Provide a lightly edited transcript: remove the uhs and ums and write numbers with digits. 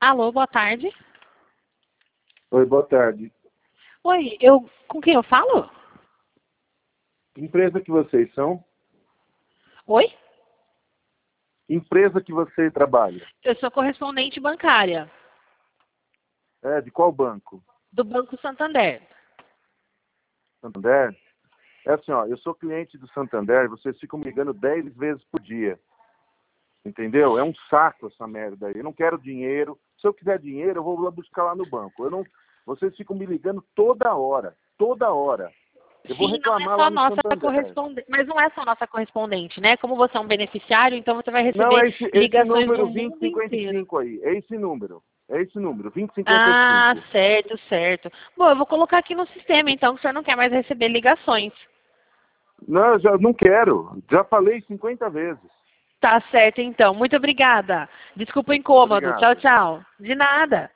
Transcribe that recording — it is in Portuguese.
Alô, boa tarde. Oi, boa tarde. Oi, com quem eu falo? Que empresa que vocês são? Oi? Que empresa que você trabalha? Eu sou correspondente bancária É, de qual banco? do Banco Santander. Santander? É assim, ó, eu sou cliente do Santander, vocês ficam me ligando 10 vezes por dia. Entendeu? É um saco essa merda aí. Eu não quero dinheiro. Se eu quiser dinheiro, eu vou lá buscar lá no banco. Eu não... Vocês ficam me ligando toda hora. Toda hora. Eu vou Sim, não é reclamar só lá no nossa Santander. correspondente, mas não é só nossa correspondente, né? Como você é um beneficiário, então você vai Não, receber é esse ligações do número mundo inteiro. 2055 aí. É esse número. É esse número, Ah, 2055. certo, certo. Bom, eu vou colocar aqui no sistema, então, que o senhor não quer mais receber ligações. Não, eu já não quero. Já falei 50 vezes. Tá certo, então. Muito obrigada. Desculpa o incômodo. Tchau, Obrigado. tchau. De nada.